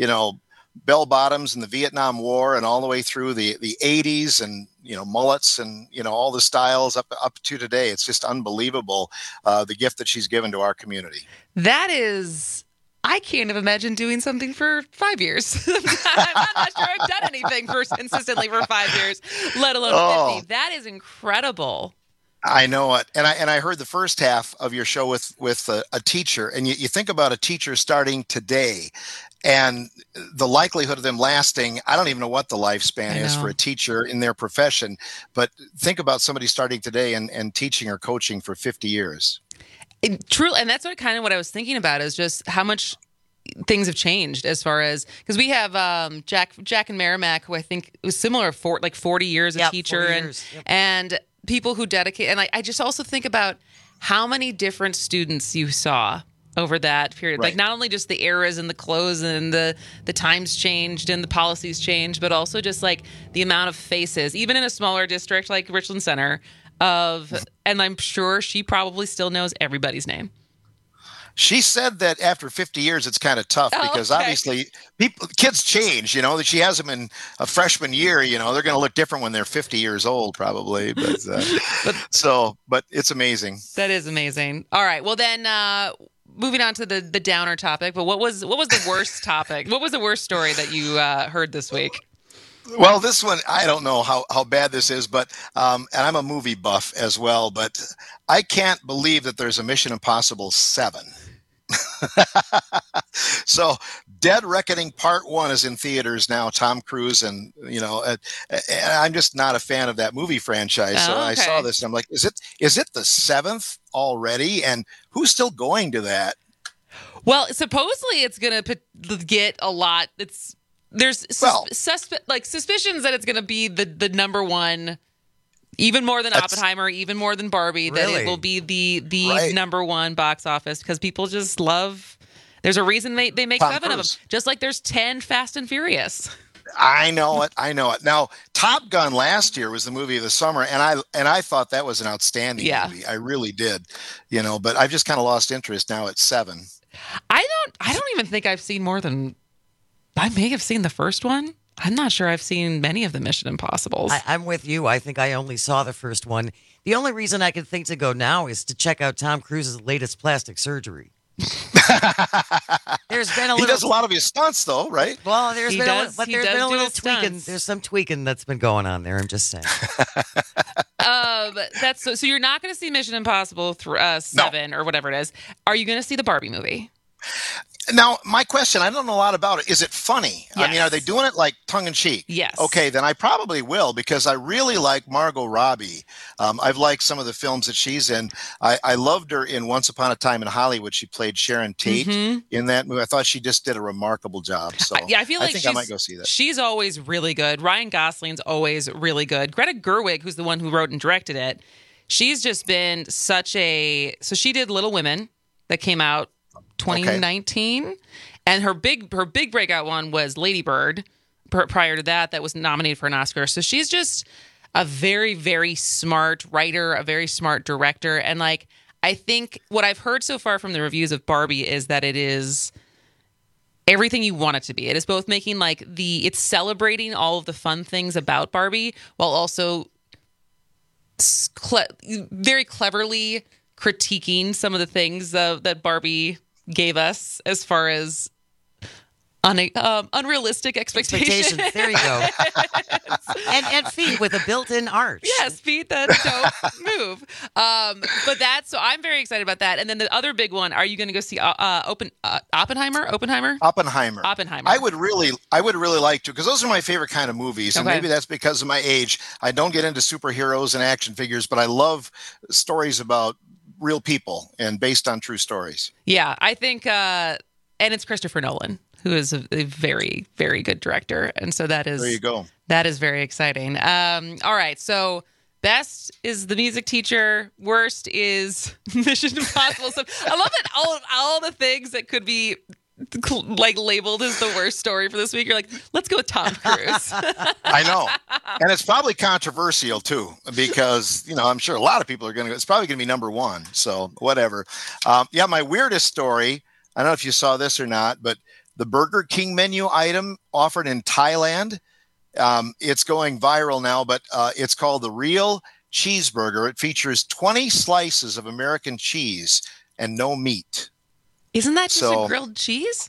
bell bottoms in the Vietnam War and all the way through the 80s and, mullets and, all the styles up to today. It's just unbelievable, the gift that she's given to our community. That is... I can't have imagined doing something for 5 years. I'm not sure I've done anything consistently for 5 years, let alone 50. That is incredible. I know it. And I heard the first half of your show with a teacher, and you think about a teacher starting today and the likelihood of them lasting. I don't even know what the lifespan is for a teacher in their profession, but think about somebody starting today and teaching or coaching for 50 years. Truly, and that's what I was thinking about is just how much things have changed as far as, because we have Jack and Merrimack, who I think was similar for like 40 years a teacher, and people who dedicate. And I just also think about how many different students you saw over that period. Right. Like not only just the eras and the clothes and the times changed and the policies changed, but also just like the amount of faces, even in a smaller district like Richland Center. And I'm sure she probably still knows everybody's name. She said that after 50 years, it's kind of tough because obviously kids change, that she has them in a freshman year, they're going to look different when they're 50 years old probably. But it's amazing. That is amazing. All right. Well, then, moving on to the downer topic, but what was the worst topic? What was the worst story that you heard this week? Well, this one, I don't know how bad this is, but and I'm a movie buff as well, but I can't believe that there's a Mission Impossible 7. So Dead Reckoning Part 1 is in theaters now, Tom Cruise, and I'm just not a fan of that movie franchise. So I saw this and I'm like, is it the 7th already? And who's still going to that? Well, supposedly it's going to get a lot. There's suspicions that it's going to be the number one, even more than Oppenheimer, even more than Barbie, that it will be the number one box office because people just love. There's a reason they make Tom 7 Cruise. Of them, just like there's 10 Fast and Furious. I know it. Now, Top Gun last year was the movie of the summer, and I thought that was an outstanding movie. I really did, but I've just kind of lost interest now at 7. I don't even think I've seen more than. I may have seen the first one. I'm not sure I've seen many of the Mission Impossibles. I'm with you. I think I only saw the first one. The only reason I can think to go now is to check out Tom Cruise's latest plastic surgery. There's been a He little. does a lot of his stunts, though, right? Well, there's He been does- a, but he there's does been a do little his tweaking. stunts. There's some tweaking that's been going on there. I'm just saying. That's so you're not going to see Mission Impossible 7 or whatever it is. Are you going to see the Barbie movie? Now, my question, I don't know a lot about it. Is it funny? I mean, Yes. are they doing it like tongue in cheek? Yes. Okay, then I probably will because I really like Margot Robbie. I've liked some of the films that she's in. I loved her in Once Upon a Time in Hollywood. She played Sharon Tate in that movie. I thought she just did a remarkable job. So I feel like I might go see that. She's always really good. Ryan Gosling's always really good. Greta Gerwig, who's the one who wrote and directed it, she's just been such a. So she did Little Women that came out 2019, and her big breakout one was Lady Bird. Prior to that was nominated for an Oscar. So she's just a very, very smart writer, a very smart director, and like I think what I've heard so far from the reviews of Barbie is that it is everything you want it to be. It is both making it's celebrating all of the fun things about Barbie while also very cleverly critiquing some of the things that Barbie gave us as far as unrealistic expectations. There you go. and feet with a built-in arch. Yes, feet that don't move. But so I'm very excited about that. And then the other big one, are you going to go see Oppenheimer? Oppenheimer. I would really like to, because those are my favorite kind of movies, and maybe that's because of my age. I don't get into superheroes and action figures, but I love stories about real people and based on true stories. Yeah, I think, and it's Christopher Nolan, who is a very, very good director. And so that is, there you go. That is very exciting. All right. So best is The Music Teacher. Worst is Mission Impossible. So I love that all the things that could be like labeled as the worst story for this week. You're like, let's go with Tom Cruise. I know. And it's probably controversial too, because, I'm sure a lot of people it's probably going to be number one. So whatever. My weirdest story, I don't know if you saw this or not, but the Burger King menu item offered in Thailand, it's going viral now, but it's called the Real Cheeseburger. It features 20 slices of American cheese and no meat. Isn't that just a grilled cheese?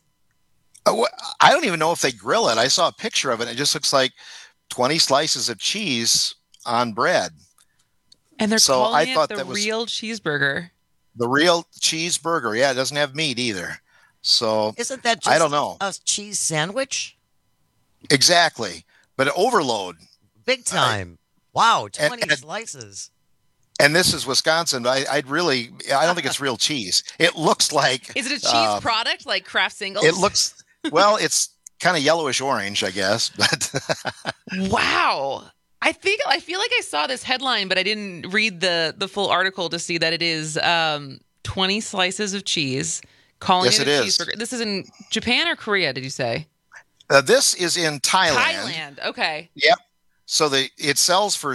I don't even know if they grill it. I saw a picture of it. It just looks like 20 slices of cheese on bread. And they're calling it the Real Cheeseburger. The Real Cheeseburger. Yeah, it doesn't have meat either. So isn't that just I don't know. A cheese sandwich? Exactly. But overload. Big time. Wow, 20 slices. And this is Wisconsin. I don't think it's real cheese. It looks like. Is it a cheese product like Kraft Singles? It looks, it's kind of yellowish orange, I guess. But wow. I feel like I saw this headline, but I didn't read the full article to see that it is 20 slices of cheese. Calling it a cheeseburger. This is in Japan or Korea, did you say? This is in Thailand. Thailand, okay. Yep. So it sells for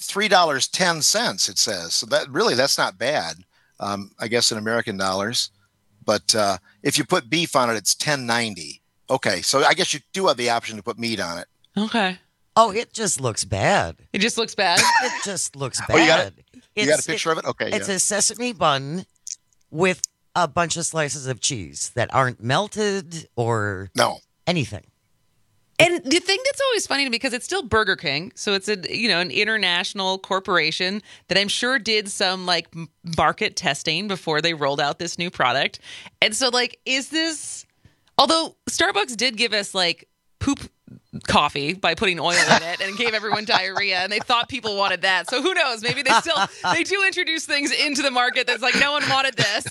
$3.10, it says. So that's not bad, I guess, in American dollars. But if you put beef on it, it's $10.90. Okay, so I guess you do have the option to put meat on it. Okay. Oh, it just looks bad. It just looks bad? It just looks bad. Oh, you got a picture of it? Okay. It's a sesame bun with a bunch of slices of cheese that aren't melted or anything. And the thing that's always funny to me, because it's still Burger King, so it's an international corporation that I'm sure did some market testing before they rolled out this new product. And so is this, although Starbucks did give us poop coffee by putting oil in it and gave everyone diarrhea, and they thought people wanted that. So who knows? Maybe they do introduce things into the market that's no one wanted this.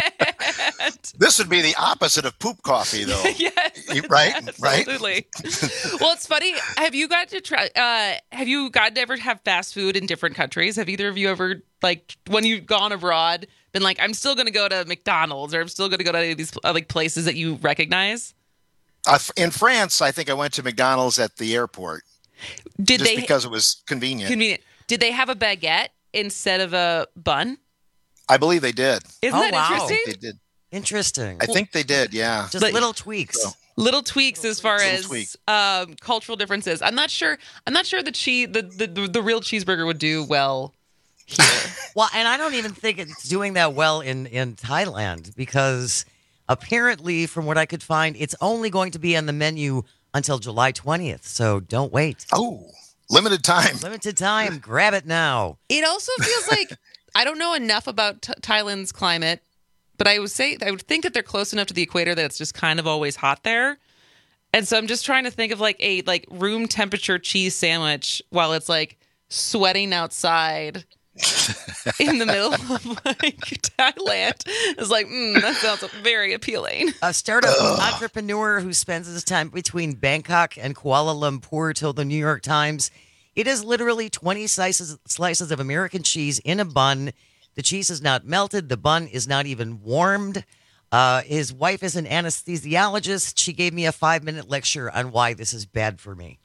This would be the opposite of poop coffee, though. Yes, right? Absolutely. Well, it's funny. Have you got to try? Have you gotten to ever have fast food in different countries? Have either of you ever when you've gone abroad been I'm still going to go to McDonald's, or I'm still going to go to these places that you recognize? In France, I think I went to McDonald's at the airport. Because it was convenient. Did they have a baguette instead of a bun? I believe they did. Isn't that interesting? I think they did. Interesting. I think they did, yeah. Just little tweaks. Little tweaks as far as cultural differences. I'm not sure the real cheeseburger would do well here. Well, and I don't even think it's doing that well in Thailand because apparently, from what I could find, it's only going to be on the menu until July 20th. So don't wait. Oh, limited time. Limited time. Grab it now. It also feels like I don't know enough about Thailand's climate, but I would think that they're close enough to the equator that it's just kind of always hot there. And so I'm just trying to think of like a room temperature cheese sandwich while it's like sweating outside in the middle of like Thailand. It's like, that sounds very appealing. A startup entrepreneur who spends his time between Bangkok and Kuala Lumpur told the New York Times, it is literally 20 slices of American cheese in a bun. The cheese is not melted. The bun is not even warmed. His wife is an anesthesiologist. She gave me a 5-minute lecture on why this is bad for me.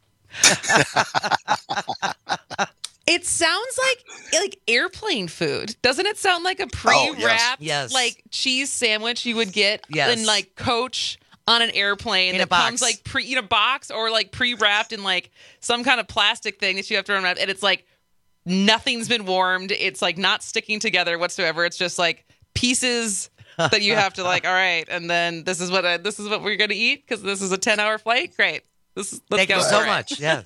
It sounds like airplane food. Doesn't it sound like a pre-wrapped like cheese sandwich you would get in like Coach on an airplane that comes like in a box or like pre-wrapped in like some kind of plastic thing that you have to unwrap, and it's like nothing's been warmed. It's like not sticking together whatsoever. It's just like pieces that you have to like, all right, and then this is what we're gonna eat because this is a 10-hour flight. Great. Thank you so much. Yes.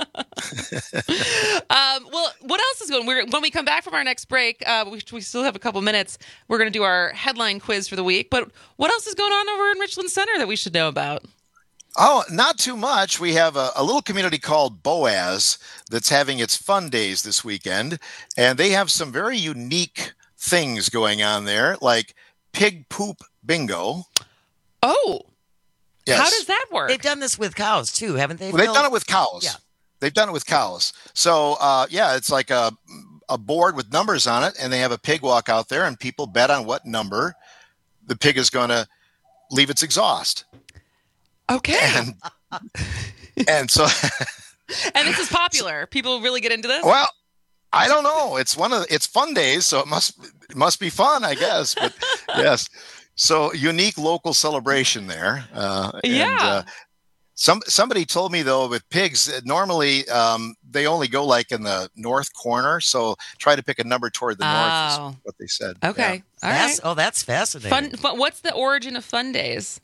Well, what else is going on? When we come back from our next break, we still have a couple minutes. We're going to do our headline quiz for the week. But what else is going on over in Richland Center that we should know about? Oh, not too much. We have a little community called Boaz that's having its fun days this weekend. And they have some very unique things going on there, like pig poop bingo. Oh, yes. How does that work? They've done this with cows, too, haven't they? Well, they've done it with cows. Yeah. They've done it with cows. So, it's like a board with numbers on it, and they have a pig walk out there, and people bet on what number the pig is going to leave its exhaust. Okay. And so... And this is popular. People really get into this? Well, I don't know. It's it's fun days, so it must be fun, I guess. But yes. So unique local celebration there. And, somebody told me though with pigs, normally they only go like in the north corner. So try to pick a number toward the north is what they said. Okay. Yeah. All right. Oh, that's fascinating. Fun. What's the origin of Fun Days?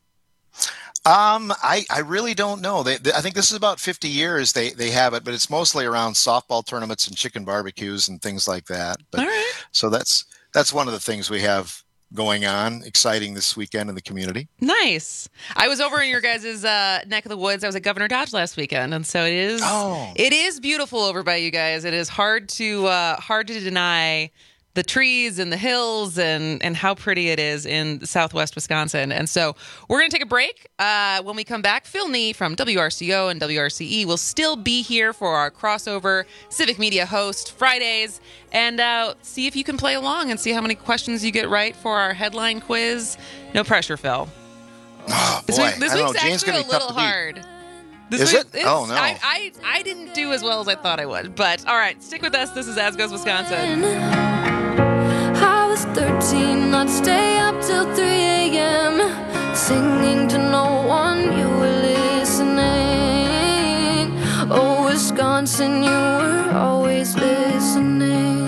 I really don't know. I think this is about 50 years they have it, but it's mostly around softball tournaments and chicken barbecues and things like that. But, all right. So that's one of the things we have going on, exciting this weekend in the community. Nice. I was over in your guys' neck of the woods. I was at Governor Dodge last weekend, and so it is beautiful over by you guys. It is hard to deny the trees and the hills and how pretty it is in southwest Wisconsin. And so we're going to take a break. When we come back, Phil Nee from WRCO and WRCE will still be here for our crossover Civic Media host Fridays, and see if you can play along and see how many questions you get right for our headline quiz. No pressure, Phil. Oh, this week's actually a little hard. Is it? Oh, no. I didn't do as well as I thought I would. But all right, stick with us. This is As Goes Wisconsin. I was 13, I'd stay up till 3 a.m. singing to no one, you were listening. Oh, Wisconsin, you were always listening.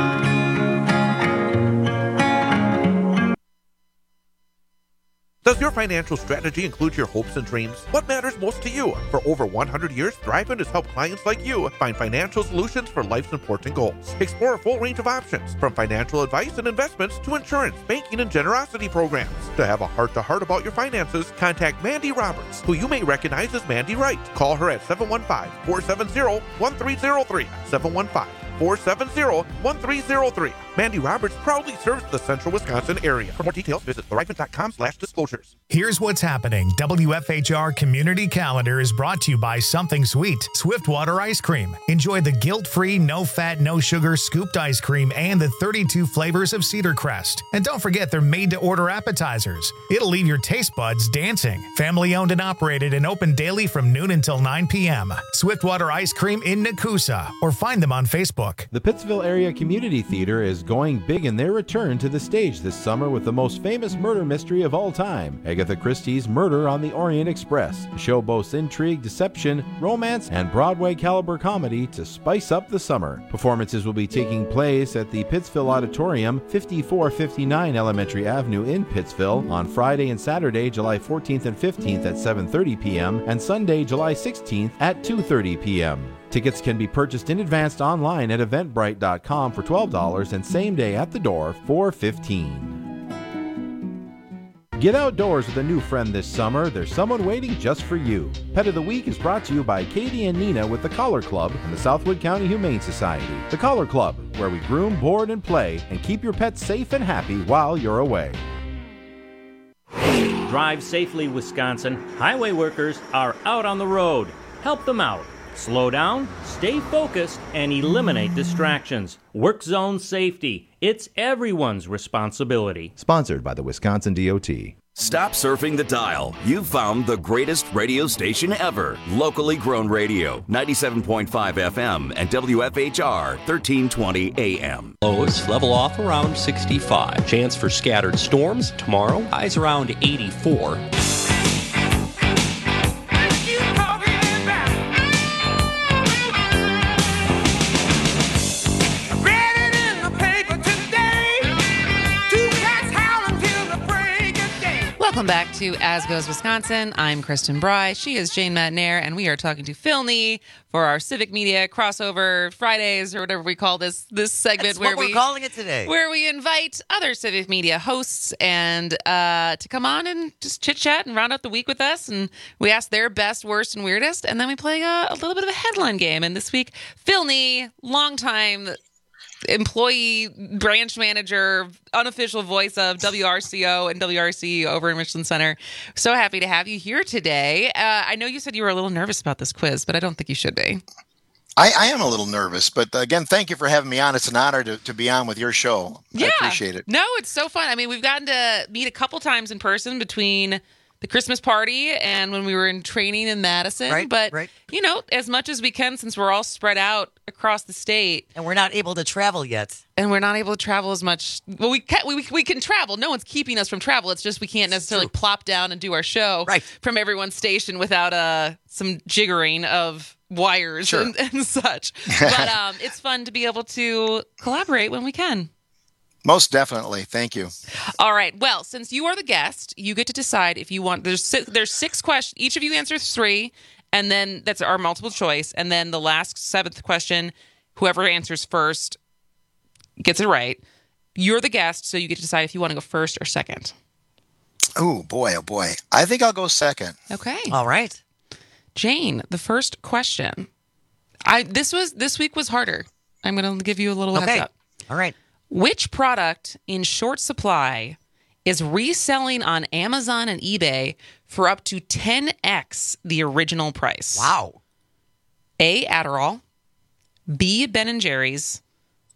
Does your financial strategy include your hopes and dreams? What matters most to you? For over 100 years, Thrivent has helped clients like you find financial solutions for life's important goals. Explore a full range of options, from financial advice and investments to insurance, banking, and generosity programs. To have a heart-to-heart about your finances, contact Mandy Roberts, who you may recognize as Mandy Wright. Call her at 715-470-1303. 715-470-1303. Mandy Roberts proudly serves the central Wisconsin area. For more details, visit thrivent.com/disclosures. Here's what's happening. WFHR Community Calendar is brought to you by Something Sweet, Swiftwater Ice Cream. Enjoy the guilt-free, no-fat, no-sugar scooped ice cream and the 32 flavors of Cedar Crest. And don't forget they're made-to-order appetizers. It'll leave your taste buds dancing. Family-owned and operated and open daily from noon until 9 p.m. Swiftwater Ice Cream in Nakusa, or find them on Facebook. The Pittsville Area Community Theater is is going big in their return to the stage this summer with the most famous murder mystery of all time, Agatha Christie's Murder on the Orient Express. The show boasts intrigue, deception, romance, and Broadway-caliber comedy to spice up the summer. Performances will be taking place at the Pittsville Auditorium, 5459 Elementary Avenue in Pittsville, on Friday and Saturday, July 14th and 15th at 7:30 p.m., and Sunday, July 16th at 2:30 p.m. Tickets can be purchased in advance online at eventbrite.com for $12 and same day at the door for $15. Get outdoors with a new friend this summer. There's someone waiting just for you. Pet of the Week is brought to you by Katie and Nina with the Collar Club and the Southwood County Humane Society. The Collar Club, where we groom, board, and play, and keep your pets safe and happy while you're away. Drive safely, Wisconsin. Highway workers are out on the road. Help them out. Slow down, stay focused, and eliminate distractions. Work zone safety. It's everyone's responsibility. Sponsored by the Wisconsin DOT. Stop surfing the dial. You've found the greatest radio station ever. Locally grown radio. 97.5 FM and WFHR 1320 AM. Lows level off around 65. Chance for scattered storms tomorrow. Highs around 84. Welcome back to As Goes Wisconsin. I'm Kristen Bry. She is Jane Matnair, and we are talking to Phil Nee for our Civic Media Crossover Fridays, or whatever we call this segment. That's what we're calling it today. Where we invite other Civic Media hosts and to come on and just chit-chat and round out the week with us. And we ask their best, worst, and weirdest, and then we play a little bit of a headline game. And this week, Phil Nee, longtime employee, branch manager, unofficial voice of WRCO and WRC over in Richland Center. So happy to have you here today. I know you said you were a little nervous about this quiz, but I don't think you should be. I am a little nervous, but again, thank you for having me on. It's an honor to be on with your show. Yeah. I appreciate it. No, it's so fun. I mean, we've gotten to meet a couple times in person between the Christmas party and when we were in training in Madison. Right, but, right. you know, as much as we can, since we're all spread out across the state. And we're not able to travel yet. And we're not able to travel as much. Well, we can travel. No one's keeping us from travel. It's just we can't necessarily plop down and do our show from everyone's station without some jiggering of wires and such. But it's fun to be able to collaborate when we can. Most definitely. Thank you. All right. Well, since you are the guest, you get to decide if you want. There's 6 questions. Each of you answers 3, and then that's our multiple choice. And then the last 7th question, whoever answers first gets it right. You're the guest, so you get to decide if you want to go first or second. Oh boy. I think I'll go second. Okay. All right. Jane, the first question. This week was harder. I'm going to give you a little heads up. All right. Which product in short supply is reselling on Amazon and eBay for up to 10x the original price? Wow. A, Adderall. B, Ben & Jerry's.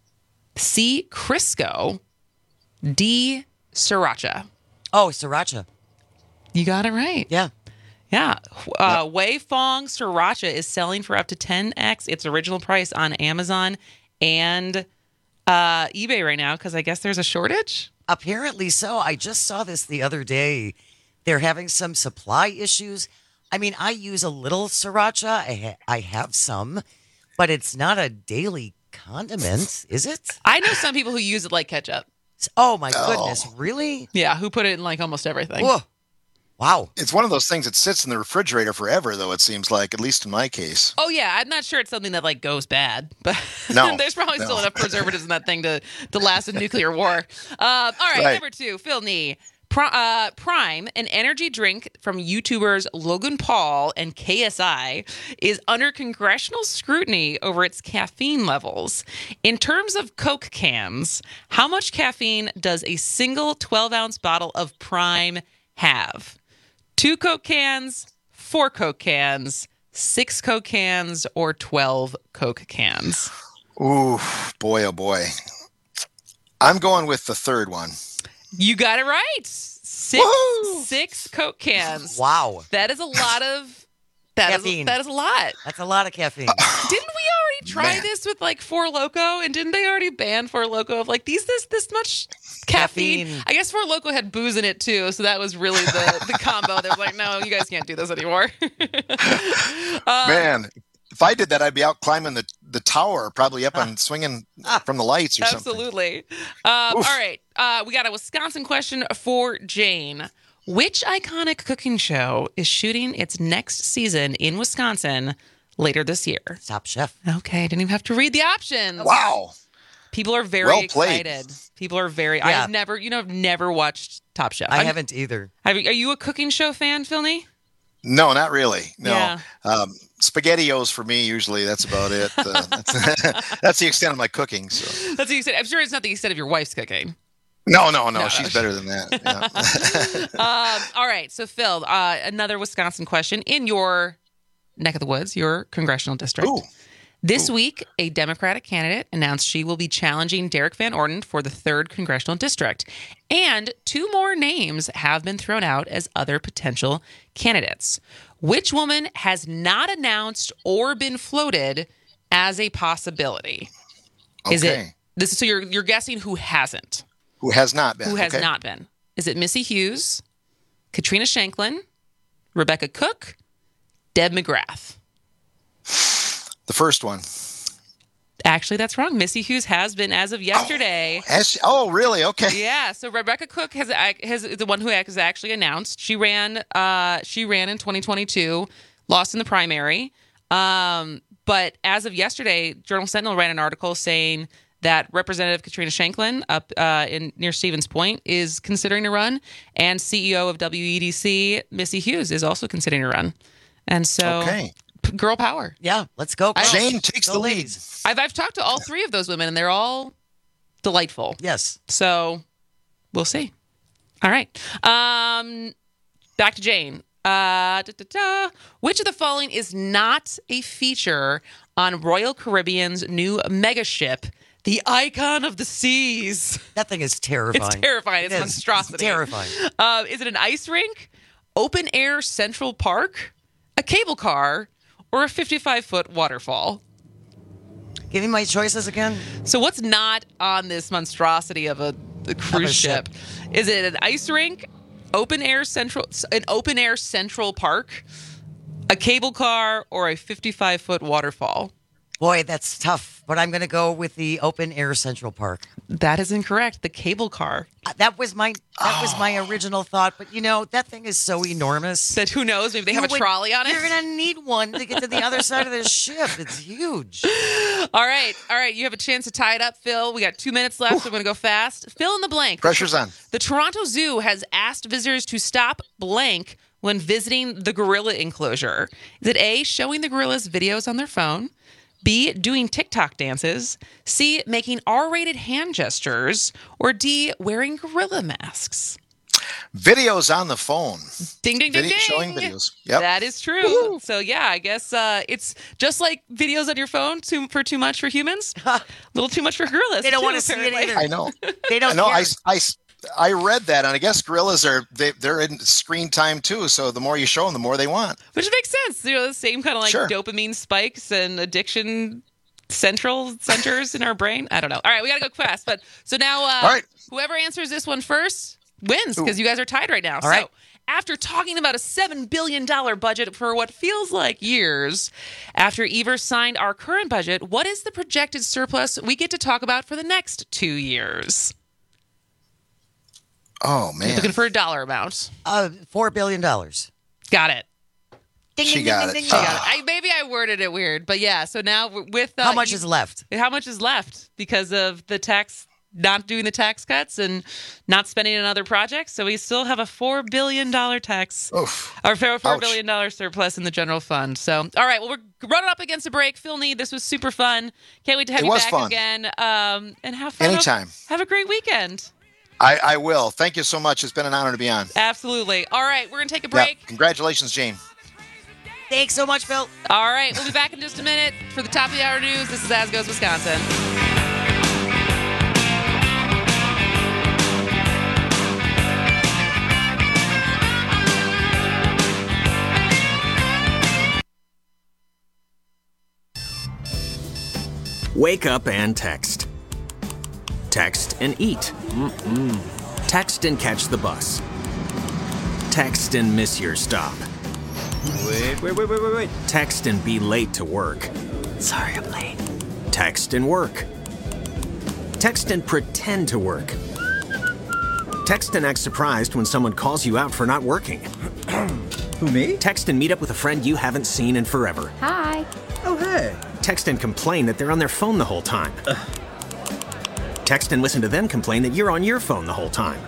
C, Crisco. D, Sriracha. Oh, Sriracha. You got it right. Yeah. Yeah. Wei Fong Sriracha is selling for up to 10x its original price on Amazon and eBay right now because I guess there's a shortage? Apparently so. I just saw this the other day. They're having some supply issues. I mean, I use a little Sriracha. I have some, but it's not a daily condiment, is it? I know some people who use it like ketchup. Oh, my goodness. Really? Yeah, who put it in like almost everything. Whoa. Wow. It's one of those things that sits in the refrigerator forever, though, it seems like, at least in my case. Oh, yeah. I'm not sure it's something that, like, goes bad. But no, there's probably still enough preservatives in that thing to last a nuclear war. All right, number 2, Phil Nee. Prime, an energy drink from YouTubers Logan Paul and KSI, is under congressional scrutiny over its caffeine levels. In terms of Coke cans, how much caffeine does a single 12-ounce bottle of Prime have? 2 Coke cans, 4 Coke cans, 6 Coke cans, or 12 Coke cans? Ooh, boy, oh boy. I'm going with the third one. You got it right. 6 Coke cans. Wow. That is a lot of caffeine. That is a lot. That's a lot of caffeine. Didn't we already try man. this with like Four Loko? And didn't they already ban Four Loko of like this much caffeine? I guess Four Loko had booze in it too, so that was really the combo. They were like, no, you guys can't do this anymore. Man, if I did that, I'd be out climbing the tower, probably up and swinging from the lights or something. Absolutely. All right. We got a Wisconsin question for Jane. Which iconic cooking show is shooting its next season in Wisconsin later this year? Top Chef. Okay. Didn't even have to read the options. Wow. People are very Well played. excited. People are very. Yeah. I've never watched Top Chef. I haven't either. Are you a cooking show fan, Philney? No, not really. No. Yeah. SpaghettiOs for me, usually. That's about it. That's the extent of my cooking. So. That's the extent. I'm sure it's not the extent of your wife's cooking. No. She's better than that. Yeah. All right. So, Phil, another Wisconsin question in your neck of the woods, your congressional district. Ooh. This week, a Democratic candidate announced she will be challenging Derek Van Orden for the 3rd congressional district. And 2 more names have been thrown out as other potential candidates. Which woman has not announced or been floated as a possibility? Okay. Is it this? So you're guessing who hasn't? Who has not been? Who has Okay. not been? Is it Missy Hughes, Katrina Shanklin, Rebecca Cook, Deb McGrath? The first one. Actually, that's wrong. Missy Hughes has been as of yesterday. Oh, really? Okay. Yeah. So Rebecca Cook has the one who has actually announced she ran in 2022, lost in the primary. But as of yesterday, Journal Sentinel ran an article saying that Representative Katrina Shanklin up near Stevens Point is considering to run, and CEO of WEDC Missy Hughes is also considering to run. And so, girl power. Yeah, let's go. Girls. Jane takes the lead. I've talked to all 3 of those women, and they're all delightful. Yes. So we'll see. All right. Back to Jane. Which of the following is not a feature on Royal Caribbean's new mega ship, the Icon of the Seas? That thing is terrifying. It's terrifying. It's It is. monstrosity. It's terrifying. Is it an ice rink, open air Central Park, a cable car, or a 55-foot waterfall? Give me my choices again. So what's not on this monstrosity of a cruise ship? Is it an ice rink, an open air Central Park, a cable car, or a 55-foot waterfall? Boy, that's tough, but I'm going to go with the open air Central Park. That is incorrect. The cable car. That was my original thought, but that thing is so enormous that who knows? Maybe they have a trolley on it. You're going to need one to get to the other side of the ship. It's huge. All right. You have a chance to tie it up, Phil. We got 2 minutes left, so I'm going to go fast. Fill in the blank. Pressure's on. The Toronto Zoo has asked visitors to stop blank when visiting the gorilla enclosure. Is it A, showing the gorillas videos on their phone? B, doing TikTok dances, C, making R-rated hand gestures, or D, wearing gorilla masks? Videos on the phone. Ding, ding, ding, ding. Showing videos. Yep. That is true. Woo-hoo. So, yeah, I guess it's just like videos on your phone for too much for humans. A little too much for gorillas. They don't want to see it either. I know. They don't care. I read that, and I guess gorillas they're in screen time too. So the more you show them, the more they want. Which makes sense. The same kind of dopamine spikes and addiction centers in our brain. I don't know. All right, we got to go fast. But so now, all right, whoever answers this one first wins because you guys are tied right now. All right. After talking about a $7 billion budget for what feels like years, after Evers signed our current budget, what is the projected surplus we get to talk about for the next 2 years? Oh, man. Looking for a dollar amount. $4 billion. Got it. Ding, she ding, got ding, it. ding, ding. Maybe I worded it weird, but yeah. So now with how much is left? How much is left because of the tax, not doing the tax cuts and not spending on other projects? So we still have a $4 billion tax, or $4 billion surplus in the general fund. So all right, well we're running up against a break. Phil Need, this was super fun. Can't wait to have you back again. And have fun. Anytime. Have a great weekend. I will. Thank you so much. It's been an honor to be on. Absolutely. All right, we're going to take a break. Yeah. Congratulations, Jane. Thanks so much, Phil. All right, we'll be back in just a minute for the top of the hour news. This is As Goes Wisconsin. Wake up and text. Text and eat. Text and catch the bus. Text and miss your stop. Wait. Text and be late to work. Sorry, I'm late. Text and work. Text and pretend to work. Text and act surprised when someone calls you out for not working. Who, me? Text and meet up with a friend you haven't seen in forever. Hi. Oh, hey. Text and complain that they're on their phone the whole time. Text and listen to them complain that you're on your phone the whole time.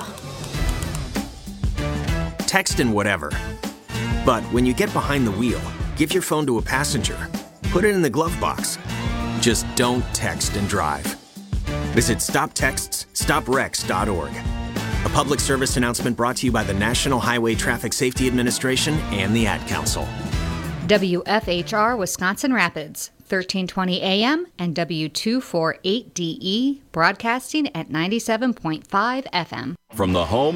Text and whatever. But when you get behind the wheel, give your phone to a passenger. Put it in the glove box. Just don't text and drive. Visit StopTextsStopWrecks.org. A public service announcement brought to you by the National Highway Traffic Safety Administration and the Ad Council. WFHR Wisconsin Rapids, 1320 AM and W248DE, broadcasting at 97.5 FM. From the home